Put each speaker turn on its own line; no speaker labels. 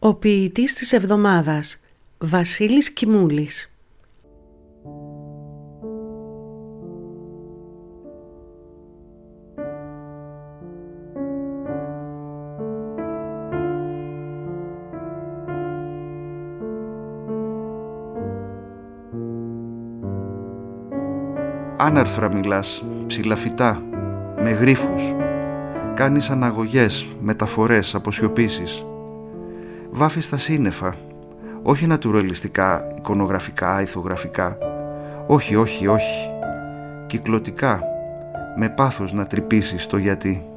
Ο ποιητής της εβδομάδας, Βασίλης Κιμούλης.
Άναρθρα μιλάς, ψηλαφιτά, με γρίφους. Κάνεις αναγωγές, μεταφορές, αποσιωπήσεις. Βάφεις τα σύννεφα, όχι νατουραλιστικά, εικονογραφικά, ηθογραφικά. Όχι. Κυκλωτικά, με πάθος να τρυπήσεις το γιατί.